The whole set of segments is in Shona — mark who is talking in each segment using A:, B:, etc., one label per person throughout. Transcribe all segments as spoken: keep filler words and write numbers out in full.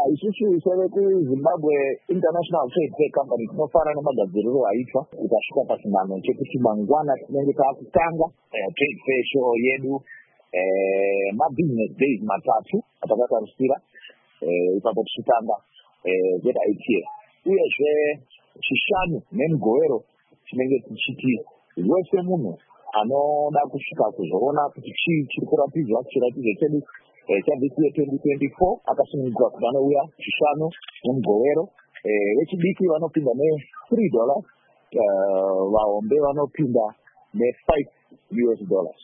A: isusu seveku-Zimbabwe International Trade Fair Company tinofara nemagadziriro aitwa ikasvika pasangano chekuti mangwana tinenge taakutanga trade fair show yedu mabusiness days matatu atakatarusira ipapo tichitanga Z I T F uyezve chishanu nemugowero chinenge tichiti wese munhu anoda kusvika kuzoona kuti chii chiri kurapidzwa chiratidzo chedu chavhiki ye-twenty twenty-four akasununguka kuti vanouya chishanu nemugowero vechidiki vanopinda ne-three dollars vahombe vanopinda ne-five U S dollars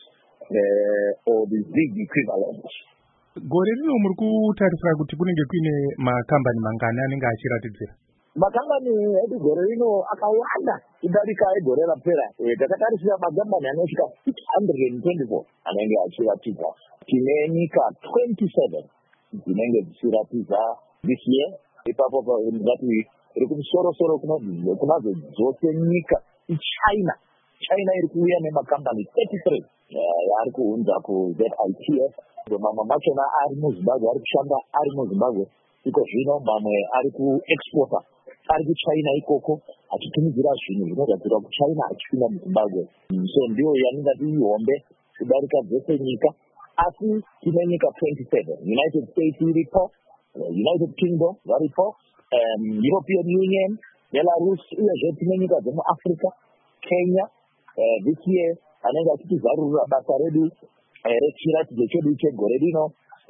A: or the big equivalent.
B: Gore rino muri kutarisira kuti kunenge kuine makambani mangani anenge achiratidzira?
A: Makambani edu gore rino akawanda kudarika egore rapera. Takatarisira makambani anosvika six hundred twenty-four anenge achiratidza. Tine nyika twenty-seven dzinenge dzichiratidza this year. Ipapo ngati iri kumusoro-soro kunadzo dzose nyika iChina. China iri kuuya nemakambani thirty-three yaari kuunza ku-Z I T F. Mamwe machona ari muZimbabwe ari kushanda ari muZimbabwe iko zvino, mamwe ari kuexporta ari kuChina ikoko achitumidzira zvinhu zvinogadzirwa kuChina achipinda muZimbabwe. So ndiyo yaningati ihombe kudarika dzese nyika, asi tine nyika twenty-seven. United States iripo, United Kingdom varipo, um, European Union, Belarus, uyezve tine nyika dzemuAfrica, Kenya. Uh, this year anenge achitizarurira basa redu rechiratidzo chedu chegore rino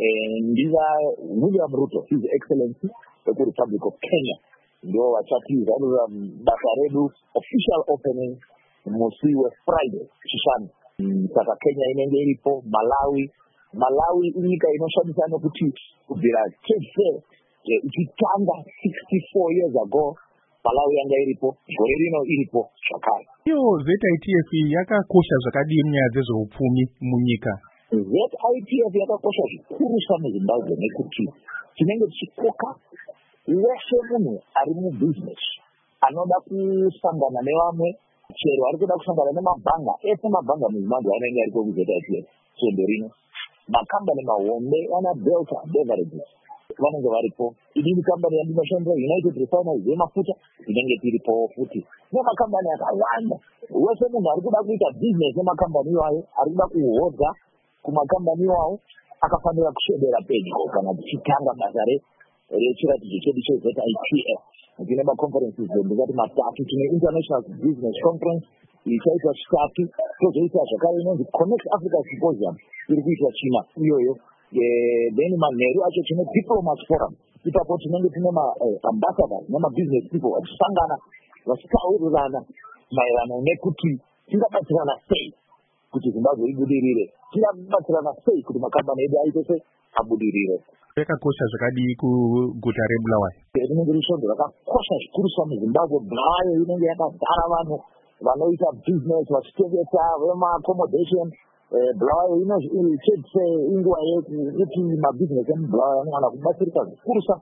A: ndiva William Ruto, His Excellency, of the Republic of Kenya. Ndio vachatizarurira basa redu official opening musi weFriday chishanu. Saka Kenya inenge iripo, Malawi. Malawi inyika inoshamisa nokuti kubvira trade fair ichitanga sixty-four years ago Malawi yanga iripo, gore rino iripo zvakare.
B: Iyo Z I T F yakakosha zvakadii munyaya dzezveupfumi munyika?
A: Z I T F yakakosha zvikurusa muZimbabwe nekuti tinenge tichikoka wese munhu ari mubusiness anoda kusangana nevamwe, chero ari kuda kusangana nemabhanga, ese mabhanga muZimbabwe anenge aripo ku Z I T F. Sondo rino makambani mahombe ana Delta Beverages vanenge varipo. Idini kambani yandinoshandira United Refineries yemafuta inenge tiripo futi, nemakambani akawanda. Wese munhu ari kuda kuita business nemakambani iwayo, ari kuda kuhodza kumakambani iwayo, akafanira kuswedera pedyo kana tichitanga basa rechiratidzo chedu che-Z I T F. Tine maconferences ndingati matatu. Tine International Business Conference ichaitwa chitatu, tozoita zvakare inonzi Connect Africa Symposium iri kuitwa China iyoyo. Then manheru acho tine Diplomat Forum. Ipapo tinenge tine ambassadors nemabusiness people vachisangana vachitaurirana maererano nekuti tingabatsirana sei kuti Zimbabwe ibudirire, tingabatsirana sei kuti makambani edu aite sei abudirire.
B: Yakakosha zvakadii kuguta reBulawayo?
A: Rinenge riri svondo rakakosha zvikurusa muZimbabwe. Bulawayo inenge yakazara vanhu vanoita business vachitengesa vema-accommodation. Bulawayo ino trade fair inguva yekuti mabusiness emuBulawayo anowana kubatsirika zvikurusa